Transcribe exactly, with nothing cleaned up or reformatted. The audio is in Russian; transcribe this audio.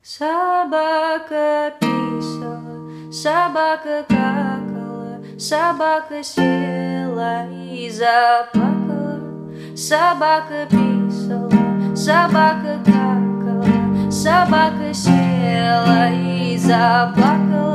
Собака писала, собака какала, собака села и заплакала. Собака писала, собака какала, собака села и заплакала.